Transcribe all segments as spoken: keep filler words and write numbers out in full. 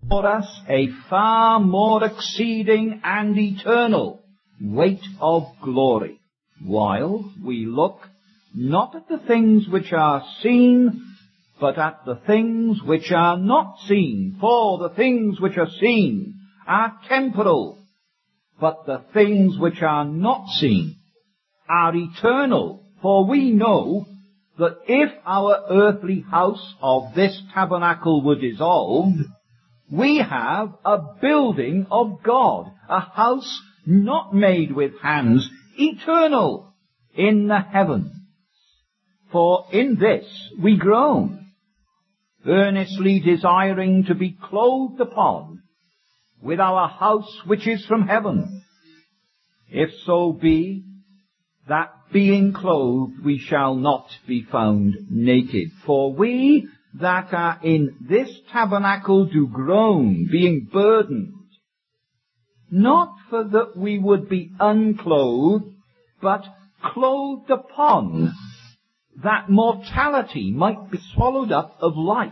for us a far more exceeding and eternal weight of glory, while we look not at the things which are seen, but at the things which are not seen. For the things which are seen are temporal, but the things which are not seen are eternal. For we know that if our earthly house of this tabernacle were dissolved, we have a building of God, a house not made with hands, eternal in the heavens. For in this we groan, earnestly desiring to be clothed upon with our house which is from heaven, if so be that being clothed we shall not be found naked. For we that are in this tabernacle do groan, being burdened, not for that we would be unclothed, but clothed upon, that mortality might be swallowed up of life.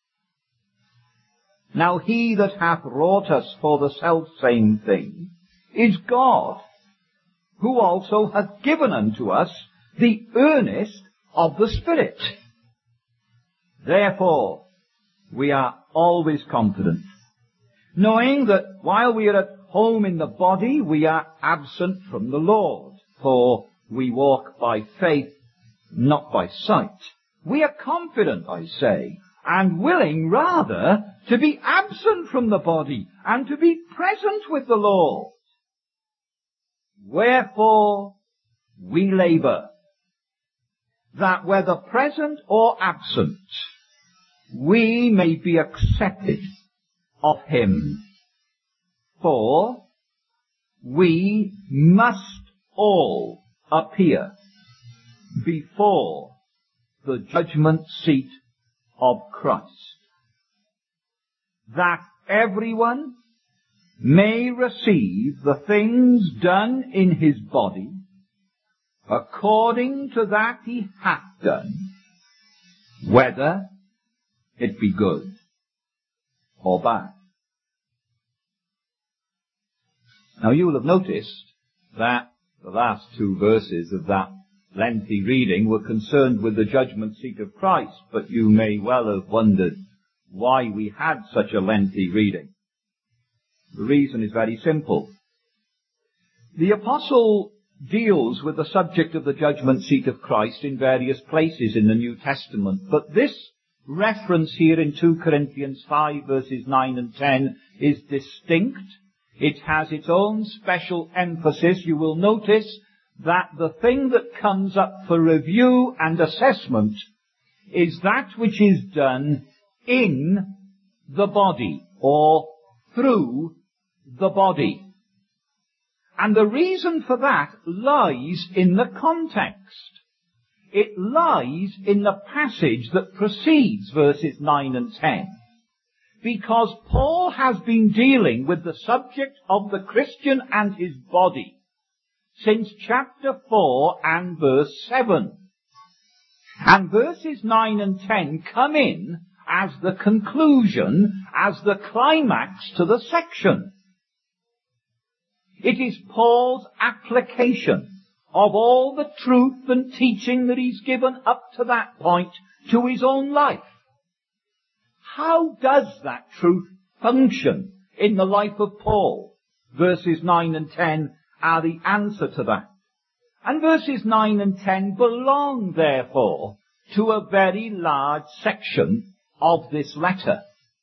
Now he that hath wrought us for the selfsame thing is God, who also hath given unto us the earnest of the Spirit. Therefore, we are always confident, knowing that while we are at home in the body, we are absent from the Lord. For we walk by faith, not by sight. We are confident, I say, and willing rather to be absent from the body and to be present with the Lord. Wherefore we labour, that whether present or absent, we may be accepted of him. For we must all appear before the judgment seat of Christ, that everyone may receive the things done in his body according to that he hath done, whether it be good or bad. Now you will have noticed that the last two verses of that lengthy reading were concerned with the judgment seat of Christ, but you may well have wondered why we had such a lengthy reading. The reason is very simple. The apostle deals with the subject of the judgment seat of Christ in various places in the New Testament, but this reference here in two Corinthians five verses nine and ten is distinct. It has its own special emphasis. You will notice that the thing that comes up for review and assessment is that which is done in the body or through the body. And the reason for that lies in the context. It lies in the passage that precedes verses nine and ten. Because Paul has been dealing with the subject of the Christian and his body since chapter four and verse seven. And verses nine and ten come in as the conclusion, as the climax to the section. It is Paul's application of all the truth and teaching that he's given up to that point to his own life. How does that truth function in the life of Paul? Verses nine and ten are the answer to that. And verses nine and ten belong, therefore, to a very large section of this letter.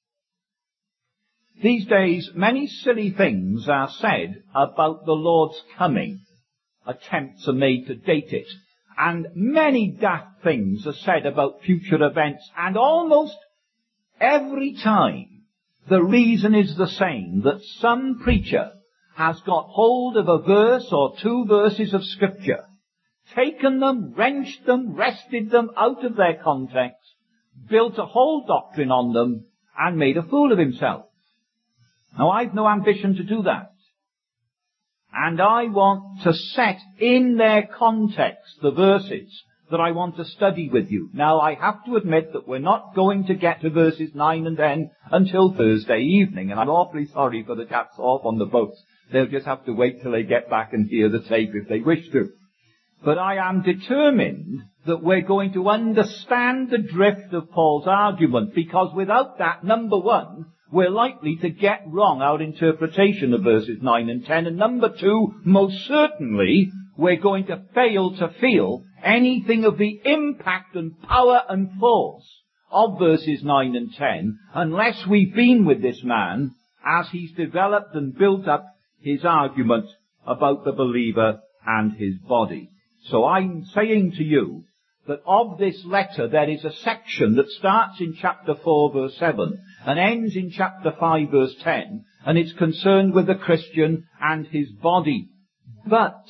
These days, many silly things are said about the Lord's coming. Attempts are made to date it. And many daft things are said about future events. And almost every time, the reason is the same, that some preacher has got hold of a verse or two verses of Scripture, taken them, wrenched them, wrested them out of their context, built a whole doctrine on them, and made a fool of himself. Now, I've no ambition to do that. And I want to set in their context the verses that I want to study with you. Now, I have to admit that we're not going to get to verses nine and ten until Thursday evening, and I'm awfully sorry for the chaps off on the boats. They'll just have to wait till they get back and hear the tape if they wish to. But I am determined that we're going to understand the drift of Paul's argument, because without that, number one, we're likely to get wrong our interpretation of verses nine and ten, and number two, most certainly, we're going to fail to feel anything of the impact and power and force of verses nine and ten unless we've been with this man as he's developed and built up his argument about the believer and his body. So I'm saying to you that of this letter there is a section that starts in chapter four verse seven and ends in chapter five verse ten, and it's concerned with the Christian and his body. But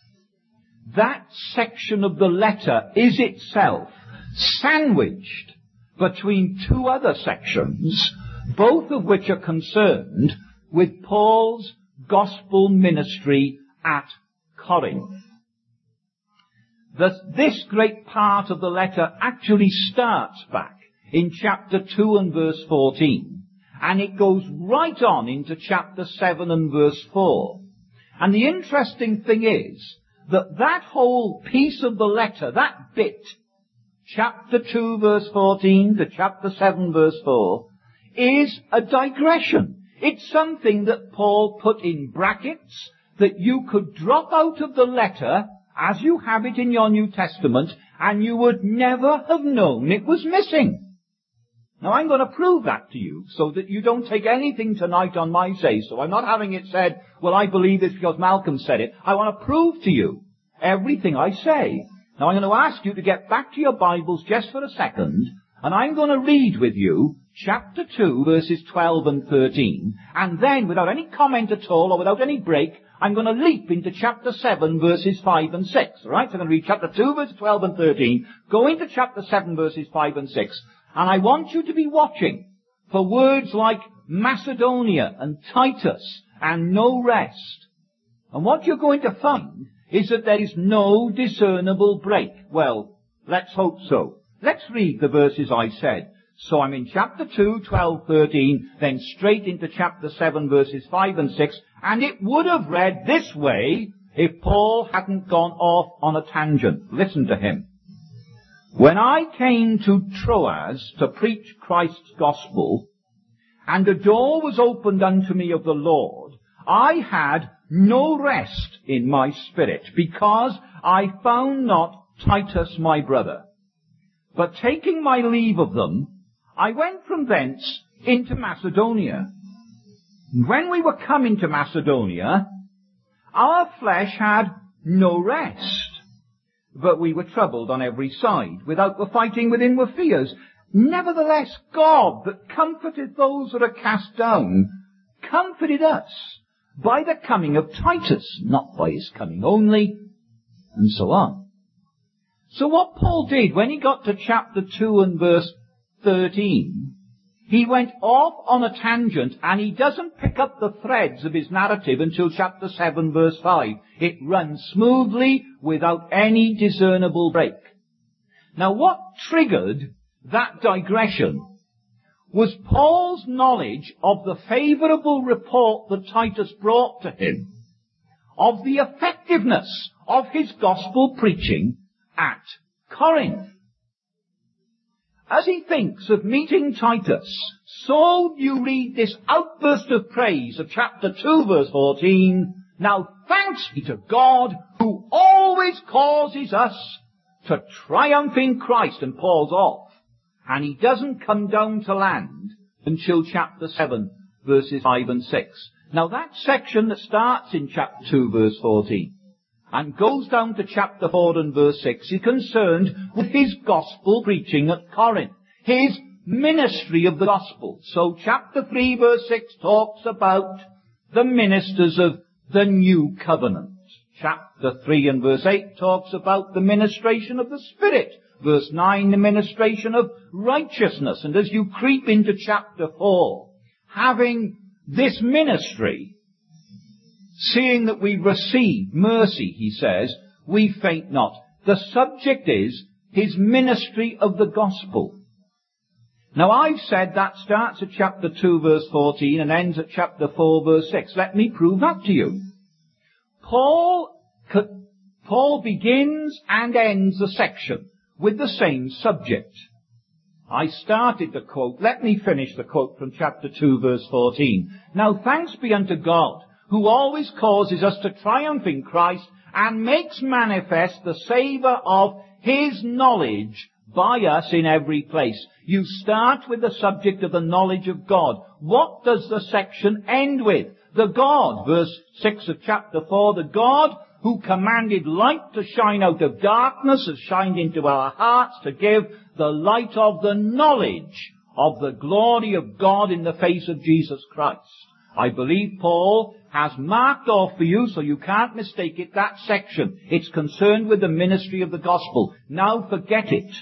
that section of the letter is itself sandwiched between two other sections, both of which are concerned with Paul's gospel ministry at Corinth. Thus, this great part of the letter actually starts back in chapter two and verse fourteen, and it goes right on into chapter seven and verse four. And the interesting thing is that that whole piece of the letter, that bit, chapter two verse fourteen to chapter seven verse four, is a digression. It's something that Paul put in brackets that you could drop out of the letter as you have it in your New Testament, and you would never have known it was missing. Now, I'm going to prove that to you so that you don't take anything tonight on my say-so. I'm not having it said, well, I believe this because Malcolm said it. I want to prove to you everything I say. Now, I'm going to ask you to get back to your Bibles just for a second, and I'm going to read with you chapter two, verses twelve and thirteen, and then, without any comment at all, or without any break, I'm going to leap into chapter seven, verses five and six. All right? So I'm going to read chapter two, verses twelve and thirteen, go into chapter seven, verses five and six, and I want you to be watching for words like Macedonia and Titus and no rest. And what you're going to find is that there is no discernible break. Well, let's hope so. Let's read the verses I said. So I'm in chapter two, twelve, thirteen, then straight into chapter seven, verses five and six, and it would have read this way if Paul hadn't gone off on a tangent. Listen to him. When I came to Troas to preach Christ's gospel, and a door was opened unto me of the Lord, I had no rest in my spirit, because I found not Titus my brother. But taking my leave of them, I went from thence into Macedonia. When we were coming to Macedonia, our flesh had no rest, but we were troubled on every side. Without the fighting within were fears. Nevertheless, God, that comforted those that are cast down, comforted us by the coming of Titus, not by his coming only, and so on. So what Paul did when he got to chapter two and verse thirteen, he went off on a tangent, and he doesn't pick up the threads of his narrative until chapter seven verse five. It runs smoothly without any discernible break. Now, what triggered that digression was Paul's knowledge of the favourable report that Titus brought to him of the effectiveness of his gospel preaching at Corinth. As he thinks of meeting Titus, so you read this outburst of praise of chapter two verse fourteen, now thanks be to God who always causes us to triumph in Christ, and Paul's off. And he doesn't come down to land until chapter seven verses five and six. Now that section that starts in chapter two verse fourteen and goes down to chapter four and verse six is concerned with his gospel preaching at Corinth, his ministry of the gospel. So chapter three verse six talks about the ministers of the new covenant. Chapter three and verse eight talks about the ministration of the Spirit. Verse nine, the ministration of righteousness. And as you creep into chapter four, having this ministry, seeing that we receive mercy, he says, we faint not. The subject is his ministry of the gospel. Now I've said that starts at chapter two verse fourteen and ends at chapter four verse six. Let me prove that to you. Paul, Paul begins and ends the section with the same subject. I started the quote. Let me finish the quote from chapter two verse fourteen. Now thanks be unto God, who always causes us to triumph in Christ and makes manifest the savour of his knowledge by us in every place. You start with the subject of the knowledge of God. What does the section end with? The God, verse six of chapter four, the God who commanded light to shine out of darkness has shined into our hearts to give the light of the knowledge of the glory of God in the face of Jesus Christ. I believe Paul has marked off for you, so you can't mistake it, that section. It's concerned with the ministry of the gospel. Now forget it.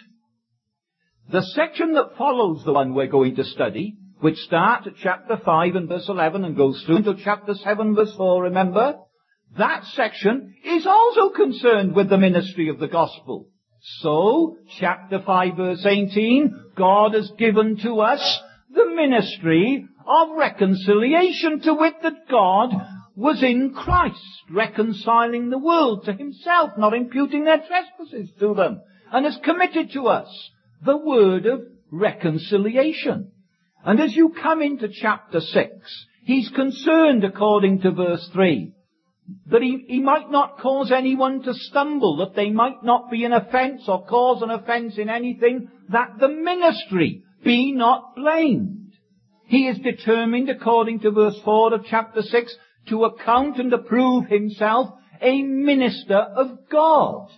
The section that follows the one we're going to study, which starts at chapter five and verse eleven and goes through to chapter seven verse four, remember? That section is also concerned with the ministry of the gospel. So, chapter five verse eighteen, God has given to us the ministry of reconciliation, to wit that God was in Christ, reconciling the world to himself, not imputing their trespasses to them, and has committed to us the word of reconciliation. And as you come into chapter six, he's concerned, according to verse three, that he, he might not cause anyone to stumble, that they might not be an offence or cause an offence in anything, that the ministry be not blamed. He is determined, according to verse four of chapter six, to account and to prove himself a minister of God.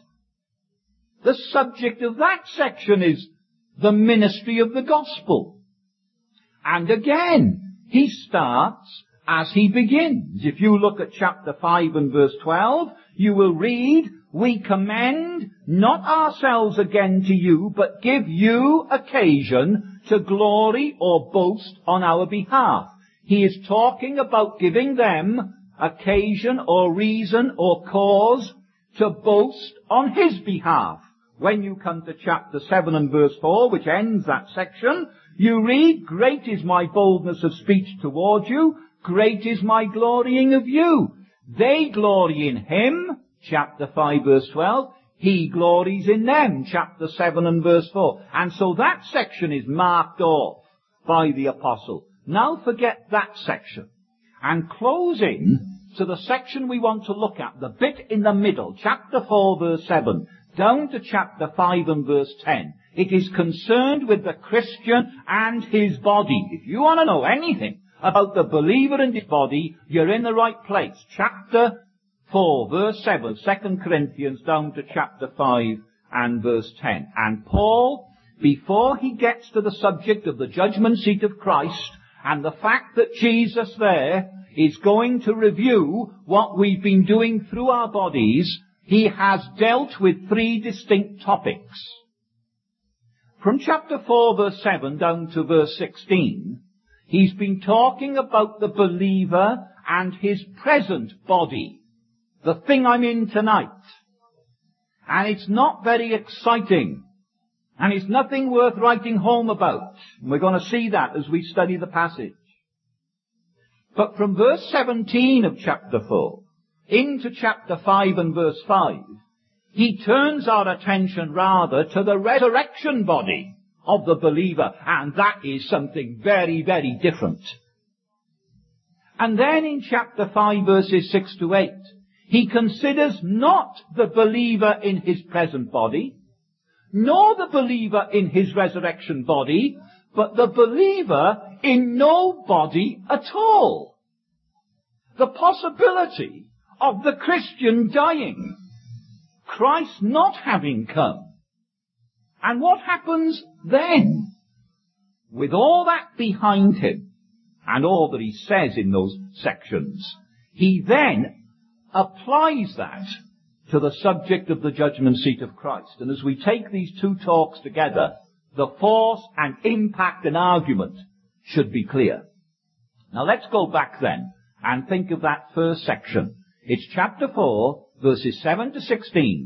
The subject of that section is the ministry of the gospel. And again, he starts as he begins. If you look at chapter five and verse twelve, you will read, we commend not ourselves again to you, but give you occasion to glory or boast on our behalf. He is talking about giving them occasion or reason or cause to boast on his behalf. When you come to chapter seven and verse four, which ends that section, you read, great is my boldness of speech toward you, great is my glorying of you. They glory in him, chapter five verse twelve, he glories in them, chapter seven and verse four. And so that section is marked off by the apostle. Now forget that section. And closing to the section we want to look at, the bit in the middle, chapter four verse seven, down to chapter five and verse ten. It is concerned with the Christian and his body. If you want to know anything about the believer and his body, you're in the right place. Chapter four, verse seven, Second Corinthians, down to chapter five and verse ten. And Paul, before he gets to the subject of the judgment seat of Christ and the fact that Jesus there is going to review what we've been doing through our bodies, he has dealt with three distinct topics. From chapter four, verse seven, down to verse sixteen, he's been talking about the believer and his present body. The thing I'm in tonight. And it's not very exciting. And it's nothing worth writing home about. And we're going to see that as we study the passage. But from verse seventeen of chapter four into chapter five and verse five, he turns our attention rather to the resurrection body of the believer. And that is something very, very different. And then in chapter five verses six to eight, he considers not the believer in his present body, nor the believer in his resurrection body, but the believer in no body at all. The possibility of the Christian dying, Christ not having come. And what happens then? With all that behind him, and all that he says in those sections, he then applies that to the subject of the judgment seat of Christ. And as we take these two talks together, the force and impact and argument should be clear. Now let's go back then and think of that first section. It's chapter four, verses seven to sixteen,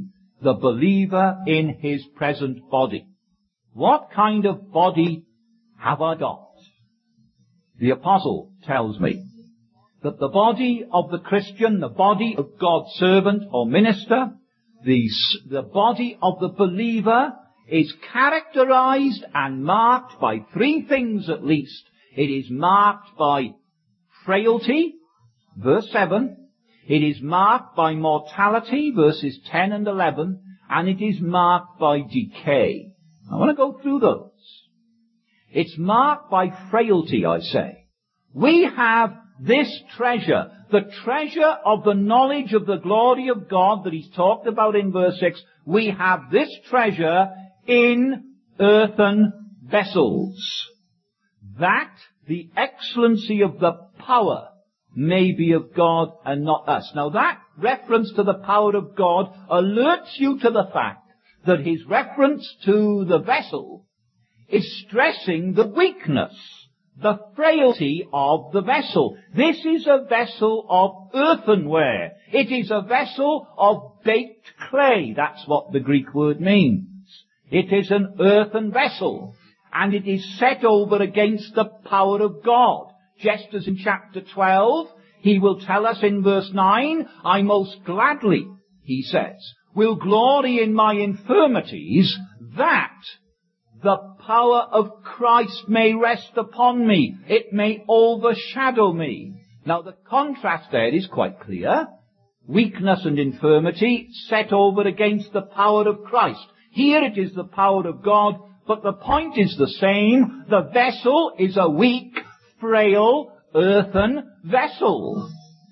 the believer in his present body. What kind of body have I got? The apostle tells me that the body of the Christian, the body of God's servant or minister, the, the body of the believer is characterized and marked by three things at least. It is marked by frailty, verse seven. It is marked by mortality, verses ten and eleven. And it is marked by decay. I want to go through those. It's marked by frailty, I say. We have this treasure, the treasure of the knowledge of the glory of God that he's talked about in verse six. We have this treasure in earthen vessels, that the excellency of the power may be of God and not us. Now that reference to the power of God alerts you to the fact that his reference to the vessel is stressing the weakness, the frailty of the vessel. This is a vessel of earthenware. It is a vessel of baked clay. That's what the Greek word means. It is an earthen vessel, and it is set over against the power of God. Just as in chapter twelve, he will tell us in verse nine, I most gladly, he says, will glory in my infirmities, that the power of Christ may rest upon me. It may overshadow me. Now the contrast there is quite clear. Weakness and infirmity set over against the power of Christ. Here it is the power of God, but the point is the same. The vessel is a weak, frail, earthen vessel.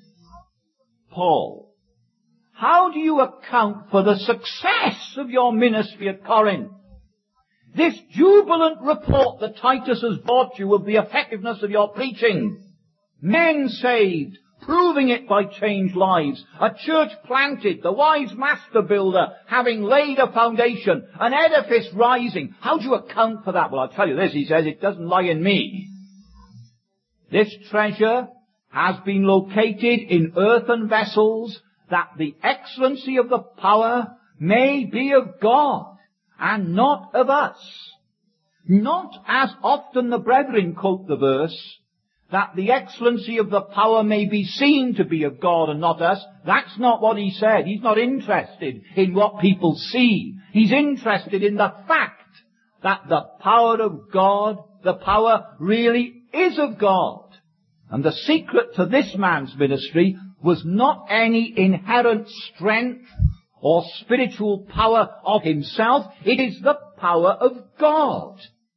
Paul, how do you account for the success of your ministry at Corinth? This jubilant report that Titus has brought you of the effectiveness of your preaching. Men saved, proving it by changed lives. A church planted, the wise master builder having laid a foundation, an edifice rising. How do you account for that? Well, I'll tell you this, he says, it doesn't lie in me. This treasure has been located in earthen vessels, that the excellency of the power may be of God and not of us. Not as often the brethren quote the verse, that the excellency of the power may be seen to be of God and not us. That's not what he said. He's not interested in what people see. He's interested in the fact that the power of God, the power really is of God. And the secret to this man's ministry was not any inherent strength or spiritual power of himself. It is the power of God.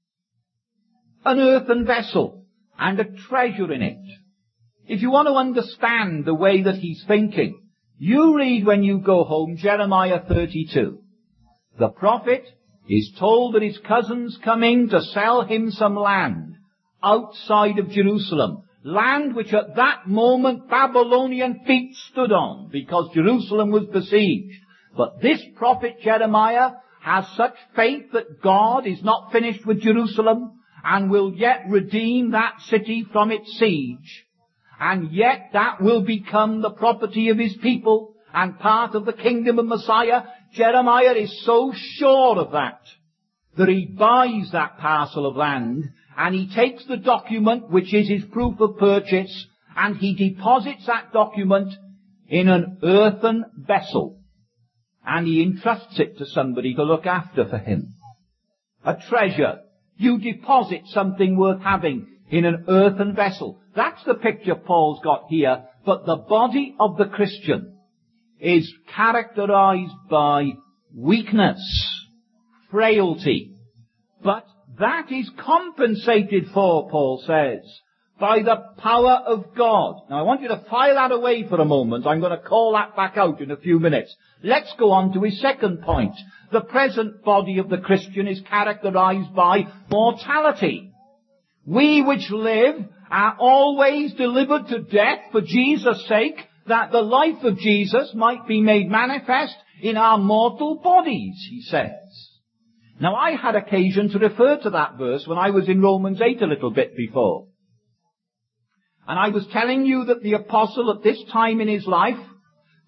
An earthen vessel and a treasure in it. If you want to understand the way that he's thinking, you read when you go home Jeremiah thirty-two. The prophet is told that his cousin's coming to sell him some land outside of Jerusalem. Land which at that moment Babylonian feet stood on because Jerusalem was besieged. But this prophet Jeremiah has such faith that God is not finished with Jerusalem and will yet redeem that city from its siege. And yet that will become the property of his people and part of the kingdom of Messiah. Jeremiah is so sure of that, that he buys that parcel of land, and he takes the document, which is his proof of purchase, and he deposits that document in an earthen vessel, and he entrusts it to somebody to look after for him. A treasure. You deposit something worth having in an earthen vessel. That's the picture Paul's got here. But the body of the Christian is characterized by weakness, frailty. But that is compensated for, Paul says, by the power of God. Now I want you to file that away for a moment. I'm going to call that back out in a few minutes. Let's go on to his second point. The present body of the Christian is characterized by mortality. We which live are always delivered to death for Jesus' sake, that the life of Jesus might be made manifest in our mortal bodies, he says. Now I had occasion to refer to that verse when I was in Romans eight a little bit before. And I was telling you that the apostle at this time in his life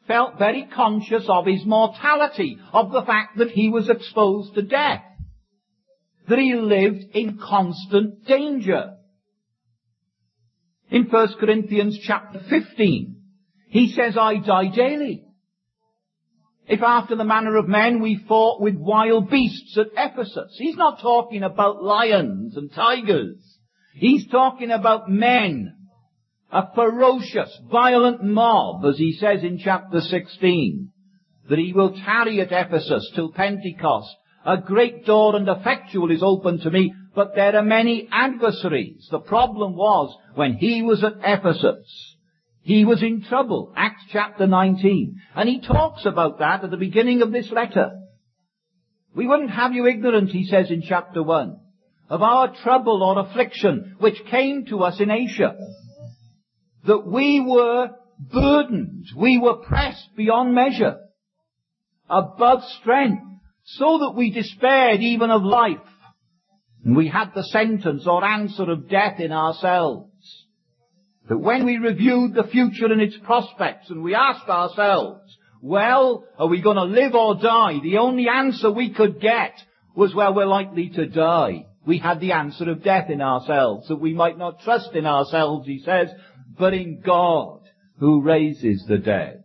felt very conscious of his mortality, of the fact that he was exposed to death, that he lived in constant danger. In First Corinthians chapter fifteen, he says, I die daily. If after the manner of men we fought with wild beasts at Ephesus. He's not talking about lions and tigers. He's talking about men. A ferocious, violent mob, as he says in chapter sixteen, that he will tarry at Ephesus till Pentecost. A great door and effectual is open to me, but there are many adversaries. The problem was, when he was at Ephesus, he was in trouble. Acts chapter nineteen. And he talks about that at the beginning of this letter. We wouldn't have you ignorant, he says in chapter one, of our trouble or affliction which came to us in Asia. That we were burdened, we were pressed beyond measure, above strength, so that we despaired even of life. And we had the sentence or answer of death in ourselves. That when we reviewed the future and its prospects, and we asked ourselves, well, are we going to live or die? The only answer we could get was, well, we're likely to die. We had the answer of death in ourselves, that we might not trust in ourselves, he says, but in God, who raises the dead.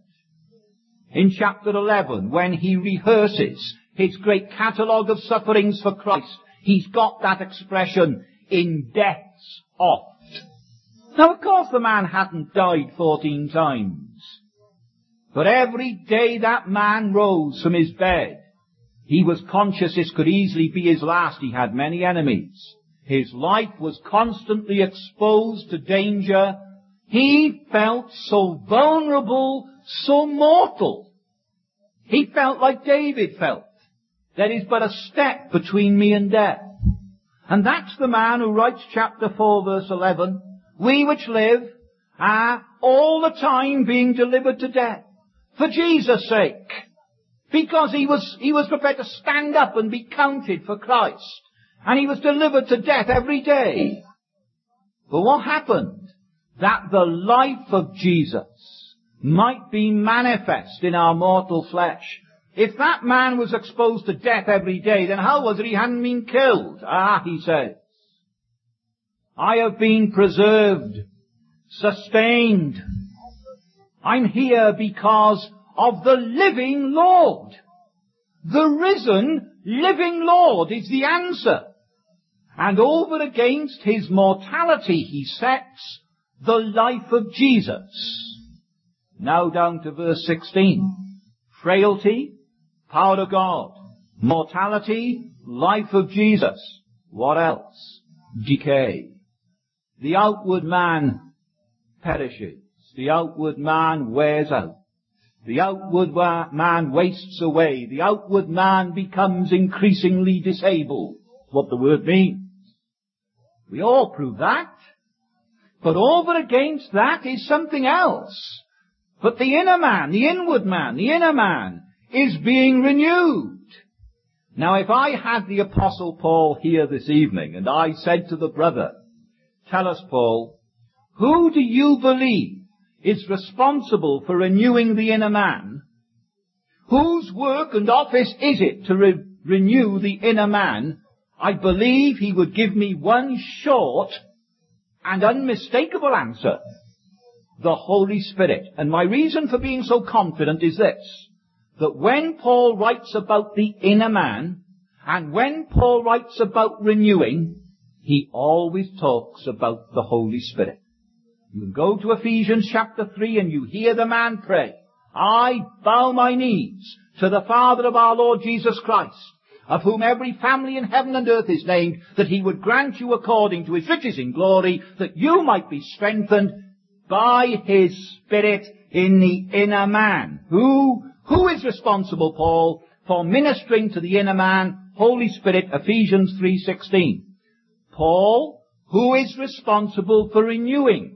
In chapter eleven, when he rehearses his great catalogue of sufferings for Christ, he's got that expression, in death's oft. Now, of course, the man hadn't died fourteen times. But every day that man rose from his bed, he was conscious this could easily be his last. He had many enemies. His life was constantly exposed to danger. He felt so vulnerable, so mortal. He felt like David felt. There is but a step between me and death. And that's the man who writes chapter four verse eleven. We which live are all the time being delivered to death. For Jesus' sake. Because he was, he was prepared to stand up and be counted for Christ. And he was delivered to death every day. But what happened? That the life of Jesus might be manifest in our mortal flesh. If that man was exposed to death every day, then how was it he hadn't been killed? Ah, he says, I have been preserved, sustained. I'm here because of the living Lord. The risen, living Lord is the answer. And over against his mortality he sets the life of Jesus. Now down to verse sixteen. Frailty, power of God. Mortality, life of Jesus. What else? Decay. The outward man perishes. The outward man wears out. The outward wa- man wastes away. The outward man becomes increasingly disabled. That's what the word means. We all prove that. But over against that is something else. But the inner man, the inward man, the inner man is being renewed. Now if I had the Apostle Paul here this evening and I said to the brother, tell us, Paul, who do you believe is responsible for renewing the inner man? Whose work and office is it to re- renew the inner man? I believe he would give me one short and unmistakable answer. The Holy Spirit. And my reason for being so confident is this, that when Paul writes about the inner man, and when Paul writes about renewing, he always talks about the Holy Spirit. You can go to Ephesians chapter three and you hear the man pray, I bow my knees to the Father of our Lord Jesus Christ, of whom every family in heaven and earth is named, that he would grant you according to his riches in glory, that you might be strengthened by his Spirit in the inner man. Who, who is responsible, Paul, for ministering to the inner man? Holy Spirit, Ephesians three sixteen. Paul, who is responsible for renewing?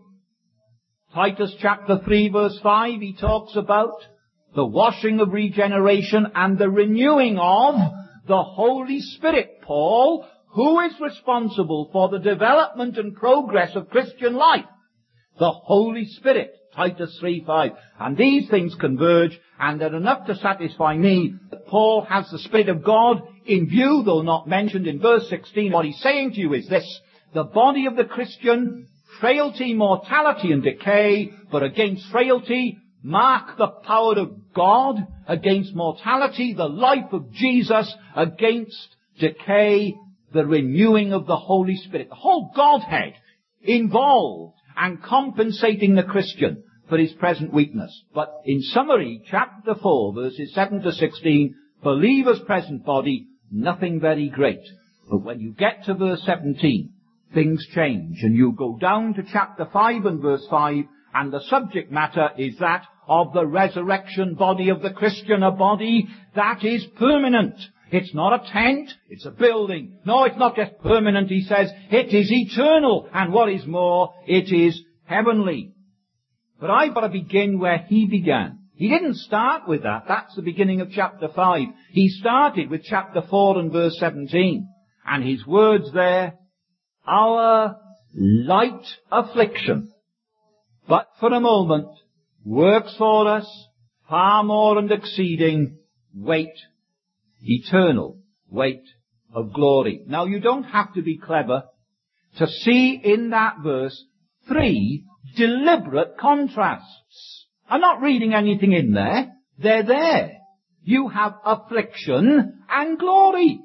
Titus chapter three verse five, he talks about the washing of regeneration and the renewing of the Holy Spirit. Paul, who is responsible for the development and progress of Christian life? The Holy Spirit. Titus three five. And these things converge, and they're enough to satisfy me that Paul has the Spirit of God in view, though not mentioned in verse sixteen. What he's saying to you is this: the body of the Christian, frailty, mortality, and decay, but against frailty, mark the power of God; against mortality, the life of Jesus; against decay, the renewing of the Holy Spirit. The whole Godhead involved and compensating the Christian for his present weakness. But in summary, chapter four, verses seven to sixteen, believer's present body, nothing very great. But when you get to verse seventeen, things change, and you go down to chapter five and verse five, and the subject matter is that of the resurrection body of the Christian, a body that is permanent. It's not a tent, it's a building. No, it's not just permanent, he says. It is eternal, and what is more, it is heavenly. But I've got to begin where he began. He didn't start with that. That's the beginning of chapter five. He started with chapter four and verse seventeen. And his words there, our light affliction, but for a moment, works for us far more and exceeding weight, eternal weight of glory. Now, you don't have to be clever to see in that verse three deliberate contrasts. I'm not reading anything in there. They're there. You have affliction and glory.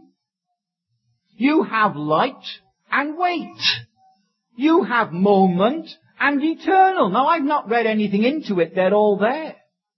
You have light and weight. You have moment and eternal. Now, I've not read anything into it. They're all there.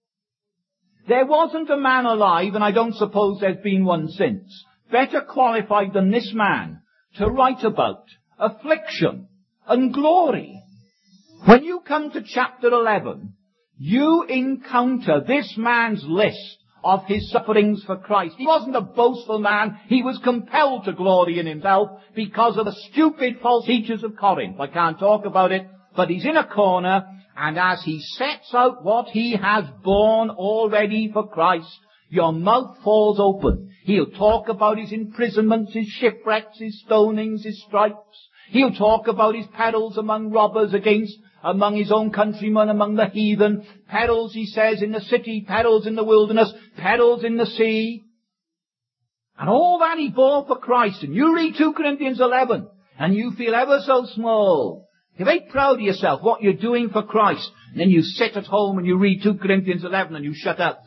There wasn't a man alive, and I don't suppose there's been one since, better qualified than this man to write about affliction and glory. When you come to chapter eleven, you encounter this man's list of his sufferings for Christ. He wasn't a boastful man. He was compelled to glory in himself because of the stupid false teachers of Corinth. I can't talk about it, but he's in a corner, and as he sets out what he has borne already for Christ, your mouth falls open. He'll talk about his imprisonments, his shipwrecks, his stonings, his stripes. He'll talk about his perils among robbers, against, among his own countrymen, among the heathen. Perils, he says, in the city, perils in the wilderness, perils in the sea. And all that he bore for Christ. And you read two Corinthians eleven, and you feel ever so small. You're very proud of yourself, what you're doing for Christ. And then you sit at home and you read two Corinthians eleven and you shut up.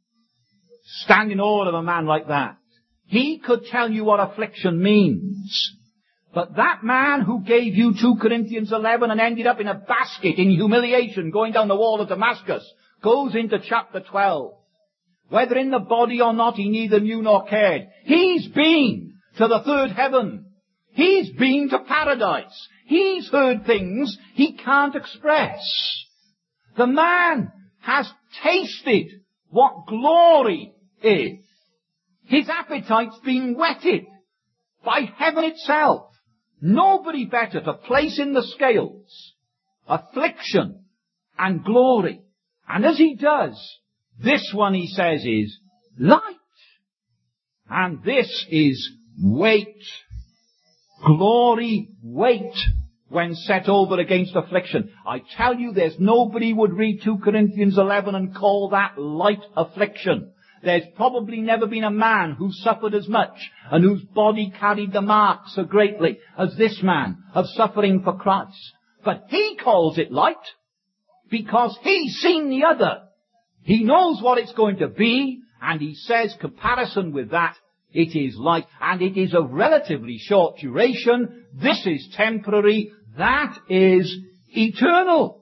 Stand in awe of a man like that. He could tell you what affliction means. But that man who gave you two Corinthians eleven and ended up in a basket in humiliation going down the wall of Damascus goes into chapter twelve. Whether in the body or not, he neither knew nor cared. He's been to the third heaven. He's been to paradise. He's heard things he can't express. The man has tasted what glory is. His appetite's been whetted by heaven itself. Nobody better to place in the scales affliction and glory. And as he does, this one, he says, is light. And this is weight. Glory, weight, when set over against affliction. I tell you, there's nobody would read two Corinthians eleven and call that light affliction. There's probably never been a man who suffered as much and whose body carried the mark so greatly as this man of suffering for Christ. But he calls it light because he's seen the other. He knows what it's going to be, and he says, comparison with that, it is light, and it is of relatively short duration. This is temporary. That is eternal.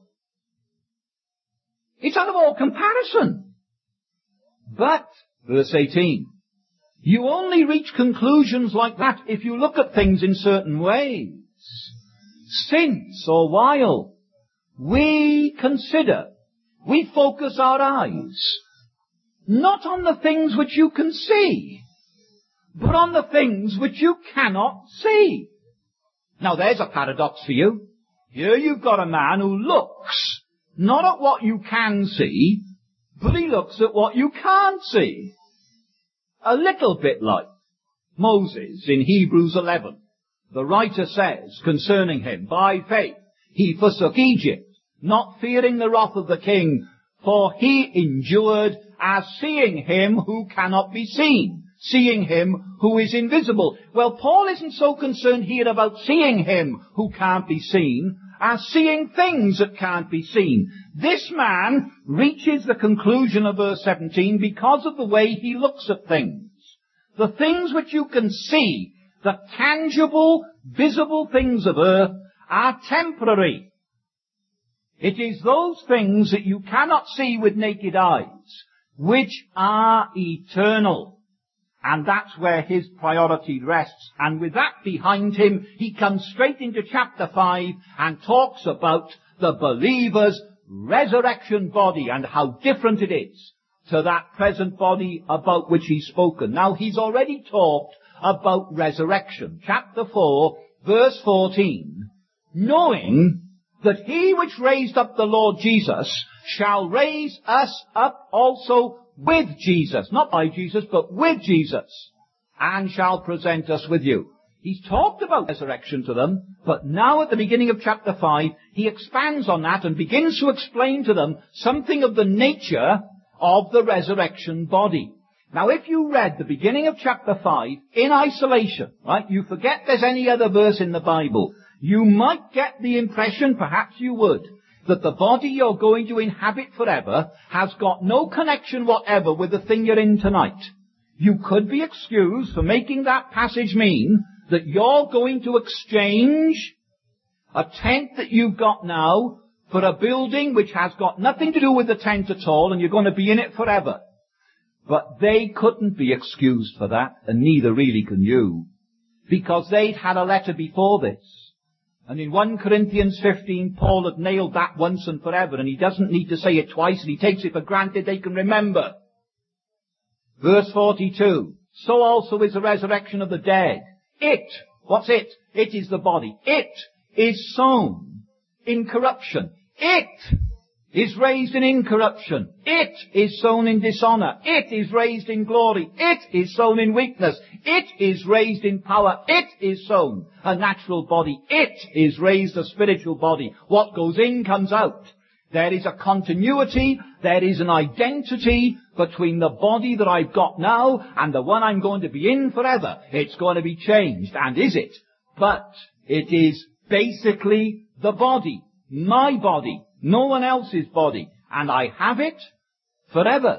It's out of all comparison. But, verse eighteen, you only reach conclusions like that if you look at things in certain ways. Since, or while, we consider, we focus our eyes, not on the things which you can see, but on the things which you cannot see. Now there's a paradox for you. Here you've got a man who looks not at what you can see, but he looks at what you can't see. A little bit like Moses in Hebrews eleven. The writer says concerning him, by faith he forsook Egypt, not fearing the wrath of the king, for he endured as seeing him who cannot be seen, seeing him who is invisible. Well, Paul isn't so concerned here about seeing him who can't be seen as seeing things that can't be seen. This man reaches the conclusion of verse seventeen because of the way he looks at things. The things which you can see, the tangible, visible things of earth, are temporary. It is those things that you cannot see with naked eyes, which are eternal. And that's where his priority rests. And with that behind him, he comes straight into chapter five and talks about the believer's resurrection body and how different it is to that present body about which he's spoken. Now, he's already talked about resurrection. Chapter four, verse fourteen. Knowing that he which raised up the Lord Jesus shall raise us up also with Jesus, not by Jesus, but with Jesus, and shall present us with you. He's talked about resurrection to them, but now at the beginning of chapter five, he expands on that and begins to explain to them something of the nature of the resurrection body. Now, if you read the beginning of chapter five in isolation, right, you forget there's any other verse in the Bible, you might get the impression, perhaps you would, that the body you're going to inhabit forever has got no connection whatever with the thing you're in tonight. You could be excused for making that passage mean that you're going to exchange a tent that you've got now for a building which has got nothing to do with the tent at all, and you're going to be in it forever. But they couldn't be excused for that, and neither really can you, because they'd had a letter before this. And in First Corinthians fifteen, Paul had nailed that once and forever, and he doesn't need to say it twice, and he takes it for granted they can remember. Verse forty-two, so also is the resurrection of the dead. It, what's it? It is the body. It is sown in corruption. It is raised in incorruption. It is sown in dishonor. It is raised in glory. It is sown in weakness. It is raised in power. It is sown a natural body. It is raised a spiritual body. What goes in comes out. There is a continuity, there is an identity between the body that I've got now and the one I'm going to be in forever. It's going to be changed, and is it? But it is basically the body, my body, no one else's body, and I have it forever.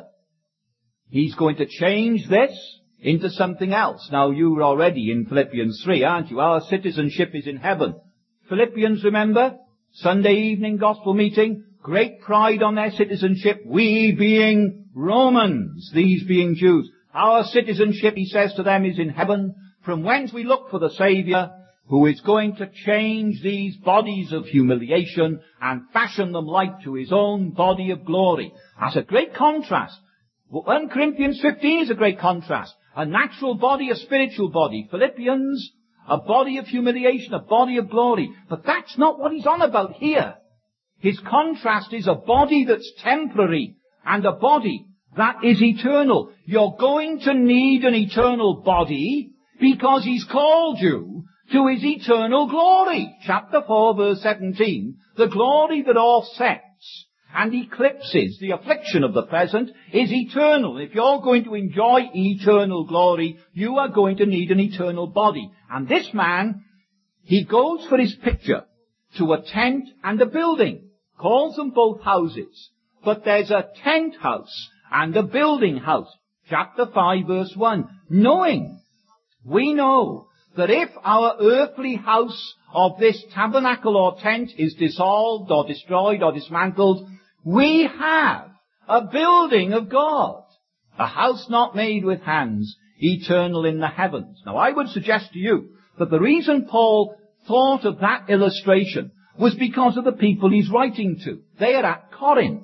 He's going to change this into something else. Now, you're already in Philippians three, aren't you? Our citizenship is in heaven. Philippians, remember? Sunday evening gospel meeting. Great pride on their citizenship. We being Romans, these being Jews. Our citizenship, he says to them, is in heaven, from whence we look for the Saviour, who is going to change these bodies of humiliation and fashion them like to his own body of glory. That's a great contrast. First Corinthians fifteen is a great contrast. A natural body, a spiritual body. Philippians, a body of humiliation, a body of glory. But that's not what he's on about here. His contrast is a body that's temporary and a body that is eternal. You're going to need an eternal body because he's called you to his eternal glory. Chapter four, verse seventeen. The glory that offsets and eclipses the affliction of the present is eternal. If you're going to enjoy eternal glory, you are going to need an eternal body. And this man, he goes for his picture to a tent and a building. Calls them both houses. But there's a tent house and a building house. Chapter five, verse one. Knowing, we know that if our earthly house of this tabernacle or tent is dissolved or destroyed or dismantled, we have a building of God, a house not made with hands, eternal in the heavens. Now, I would suggest to you that the reason Paul thought of that illustration was because of the people he's writing to. They are at Corinth.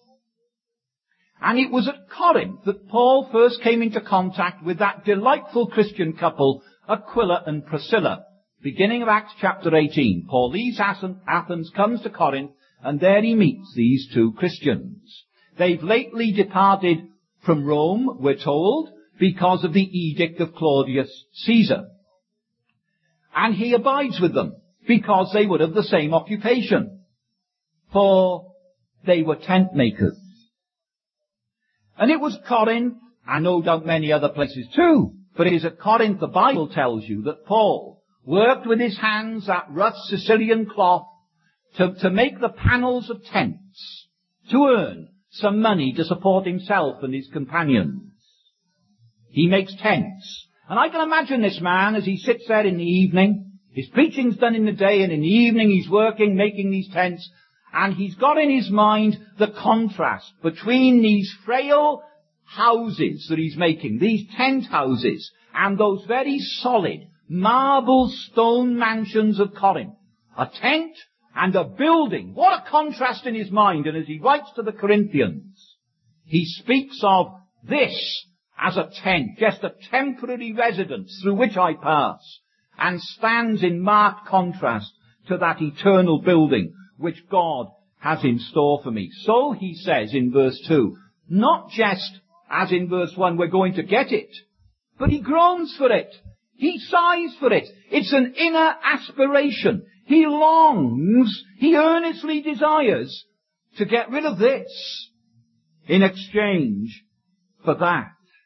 And it was at Corinth that Paul first came into contact with that delightful Christian couple, Aquila and Priscilla. Beginning of Acts chapter eighteen. Paul leaves Athens, comes to Corinth, and there he meets these two Christians. They've lately departed from Rome, we're told, because of the edict of Claudius Caesar. And he abides with them, because they would have the same occupation. for they were tent makers. And it was Corinth, and no doubt many other places too, but it is at Corinth the Bible tells you that Paul worked with his hands that rough Sicilian cloth to, to make the panels of tents, to earn some money to support himself and his companions. He makes tents. And I can imagine this man as he sits there in the evening. His preaching's done in the day, and in the evening he's working, making these tents. And he's got in his mind the contrast between these frail houses that he's making, these tent houses, and those very solid marble stone mansions of Corinth. A tent and a building. What a contrast in his mind. And as he writes to the Corinthians, he speaks of this as a tent, just a temporary residence through which I pass, and stands in marked contrast to that eternal building which God has in store for me. So he says in verse two, not just as in verse one, we're going to get it, but he groans for it. He sighs for it. It's an inner aspiration. He longs, he earnestly desires to get rid of this in exchange for that.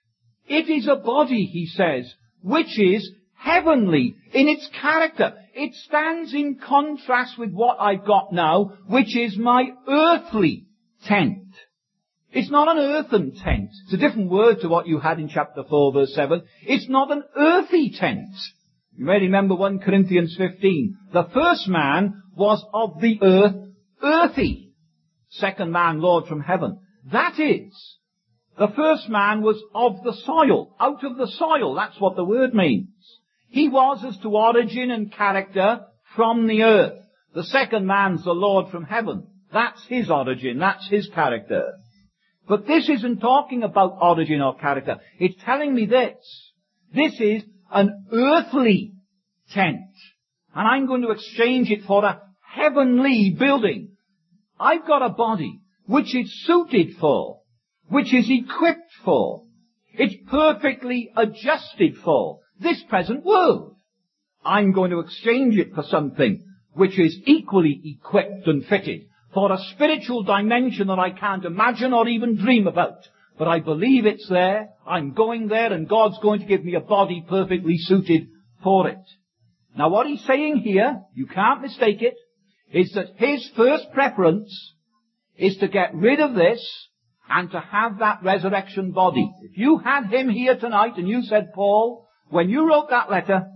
It is a body, he says, which is heavenly in its character. It stands in contrast with what I've got now, which is my earthly tent. It's not an earthen tent. It's a different word to what you had in chapter four, verse seven. It's not an earthy tent. You may remember First Corinthians fifteen. The first man was of the earth, earthy. Second man, Lord from heaven. That is, the first man was of the soil, out of the soil. That's what the word means. He was as to origin and character from the earth. The second man's the Lord from heaven. That's his origin. That's his character. But this isn't talking about origin or character. It's telling me this. This is an earthly tent. And I'm going to exchange it for a heavenly building. I've got a body which is suited for, which is equipped for, it's perfectly adjusted for this present world. I'm going to exchange it for something which is equally equipped and fitted for a spiritual dimension that I can't imagine or even dream about. But I believe it's there, I'm going there, and God's going to give me a body perfectly suited for it. Now what he's saying here, you can't mistake it, is that his first preference is to get rid of this and to have that resurrection body. If you had him here tonight and you said, Paul, when you wrote that letter,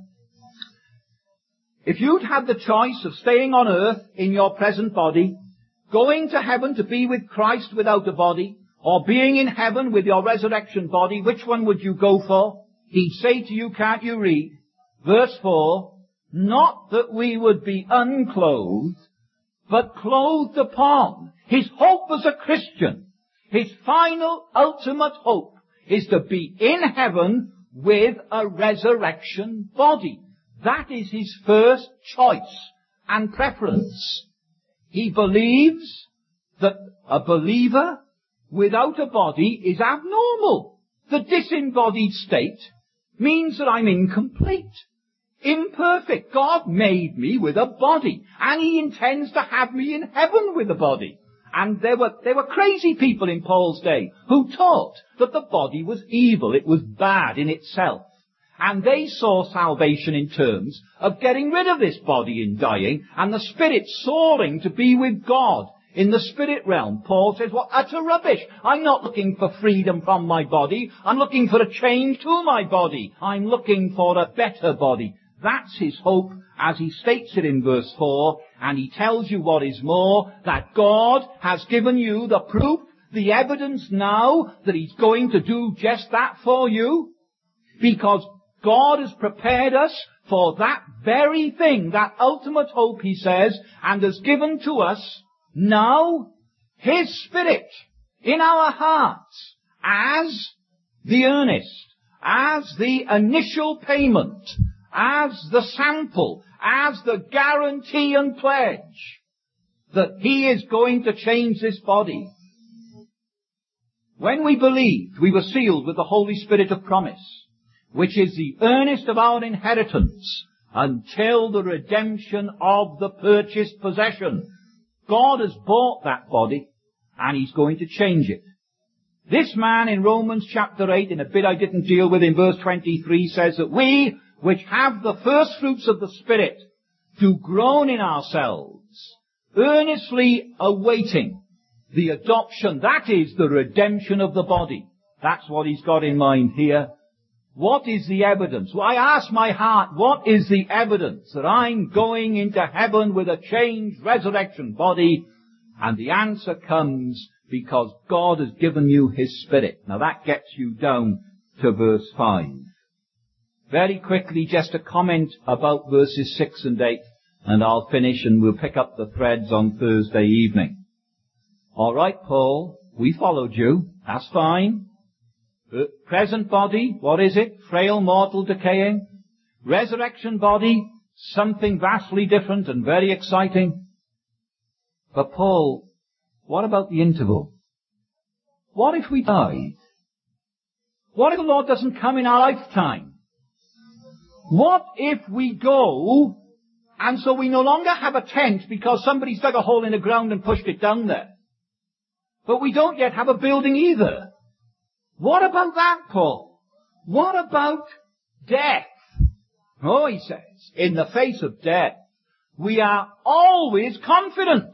if you'd had the choice of staying on earth in your present body, going to heaven to be with Christ without a body, or being in heaven with your resurrection body, which one would you go for? He'd say to you, can't you read? Verse four, not that we would be unclothed, but clothed upon. His hope as a Christian, his final, ultimate hope, is to be in heaven with a resurrection body. That is his first choice and preference. He believes that a believer without a body is abnormal. The disembodied state means that I'm incomplete, imperfect. God made me with a body, and he intends to have me in heaven with a body. And there were, there were crazy people in Paul's day who taught that the body was evil, it was bad in itself. And they saw salvation in terms of getting rid of this body in dying and the spirit soaring to be with God in the spirit realm. Paul says, well, utter rubbish. I'm not looking for freedom from my body. I'm looking for a change to my body. I'm looking for a better body. That's his hope, as he states it in verse four, and he tells you what is more, that God has given you the proof, the evidence now that he's going to do just that for you, because God has prepared us for that very thing, that ultimate hope, he says, and has given to us now his Spirit in our hearts as the earnest, as the initial payment, as the sample, as the guarantee and pledge that he is going to change this body. When we believed, we were sealed with the Holy Spirit of promise, which is the earnest of our inheritance until the redemption of the purchased possession. God has bought that body, and He's going to change it. This man in Romans chapter eight, in a bit I didn't deal with in verse twenty-three, says that we, which have the first fruits of the Spirit, do groan in ourselves, earnestly awaiting the adoption, that is, the redemption of the body. That's what he's got in mind here. What is the evidence? Well, I ask my heart, what is the evidence that I'm going into heaven with a changed resurrection body? And the answer comes because God has given you His Spirit. Now that gets you down to verse five. Very quickly, just a comment about verses six and eight, and I'll finish and we'll pick up the threads on Thursday evening. All right, Paul, we followed you. That's fine. Uh, present body, what is it? Frail, mortal, decaying. Resurrection body, something vastly different and very exciting. But Paul, what about the interval? What if we died? What if the Lord doesn't come in our lifetime? What if we go, and so we no longer have a tent because somebody's dug a hole in the ground and pushed it down there? But we don't yet have a building either. What about that, Paul? What about death? Oh, he says, in the face of death, we are always confident.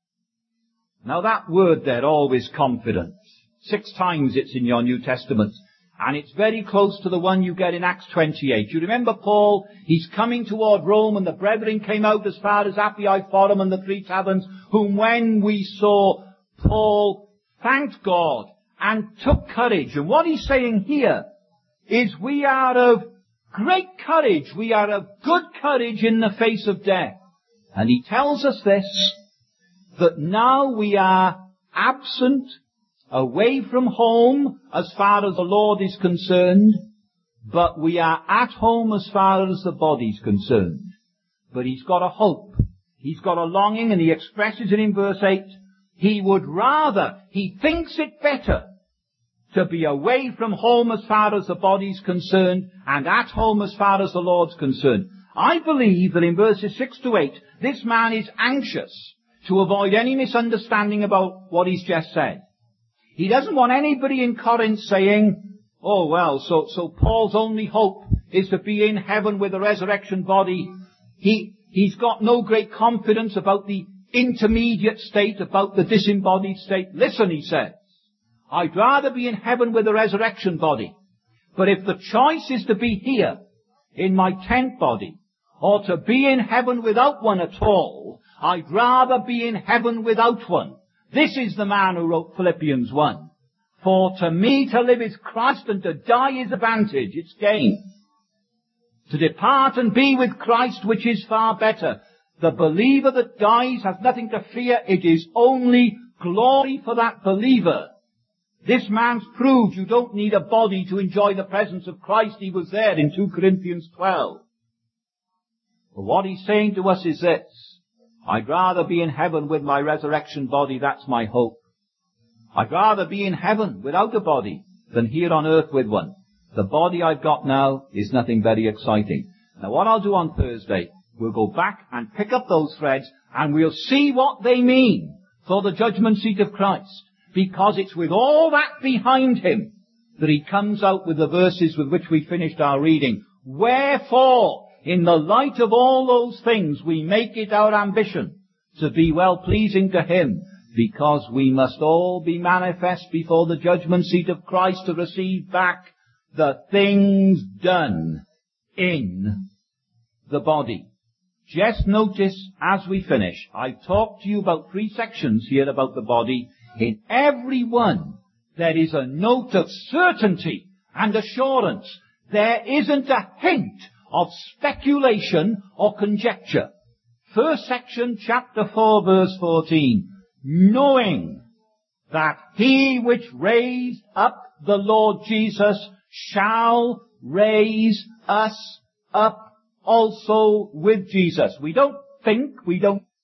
Now that word there, always confident, six times it's in your New Testament, and it's very close to the one you get in Acts twenty-eight. You remember Paul, he's coming toward Rome, and the brethren came out as far as Appii Forum and the Three Taverns, whom when we saw, Paul thanked God and took courage. And what he's saying here is we are of great courage. We are of good courage in the face of death. And he tells us this, that now we are absent, away from home as far as the Lord is concerned, but we are at home as far as the body's concerned. But he's got a hope. He's got a longing, and he expresses it in verse eight. He would rather, he thinks it better to be away from home as far as the body's concerned and at home as far as the Lord's concerned. I believe that in verses six to eight, this man is anxious to avoid any misunderstanding about what he's just said. He doesn't want anybody in Corinth saying, oh well, so, so Paul's only hope is to be in heaven with a resurrection body. He, he's got no great confidence about the intermediate state, about the disembodied state. Listen, he says, I'd rather be in heaven with a resurrection body. But if the choice is to be here, in my tent body, or to be in heaven without one at all, I'd rather be in heaven without one. This is the man who wrote Philippians one. For to me to live is Christ, and to die is advantage. It's gain. To depart and be with Christ, which is far better. The believer that dies has nothing to fear. It is only glory for that believer. This man's proved you don't need a body to enjoy the presence of Christ. He was there in two Corinthians twelve. But what he's saying to us is this. I'd rather be in heaven with my resurrection body. That's my hope. I'd rather be in heaven without a body than here on earth with one. The body I've got now is nothing very exciting. Now what I'll do on Thursday, we'll go back and pick up those threads, and we'll see what they mean for the judgment seat of Christ. Because it's with all that behind him that he comes out with the verses with which we finished our reading. Wherefore, in the light of all those things, we make it our ambition to be well-pleasing to him, because we must all be manifest before the judgment seat of Christ to receive back the things done in the body. Just notice as we finish, I've talked to you about three sections here about the body. In every one, there is a note of certainty and assurance. There isn't a hint of speculation or conjecture. First section, chapter four, verse fourteen. Knowing that he which raised up the Lord Jesus shall raise us up also with Jesus. We don't think, we don't